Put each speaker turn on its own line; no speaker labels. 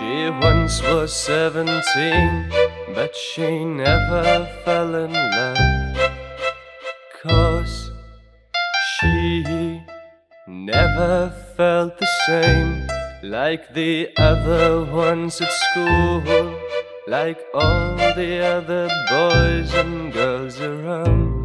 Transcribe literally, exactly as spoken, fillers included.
She once was seventeen, but she never fell in love, 'cause she never felt the same like the other ones at school, like all the other boys and girls around.